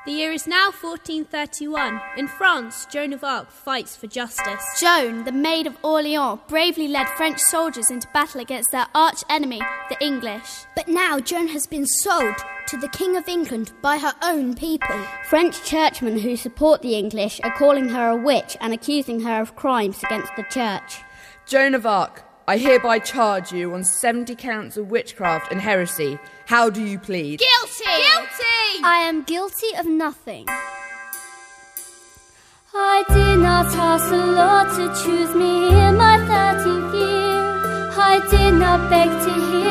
The year is now 1431. In France, Joan of Arc fights for justice. Joan, the Maid of Orleans, bravely led French soldiers into battle against their arch-enemy, the English. But now Joan has been sold to the King of England by her own people. French churchmen who support the English are calling her a witch and accusing her of crimes against the church. Joan of Arc, I hereby charge you on 70 counts of witchcraft and heresy. How do you plead? Guilty! Guilty! I am guilty of nothing. I did not ask the Lord to choose me in my 13th year. I did not beg to hear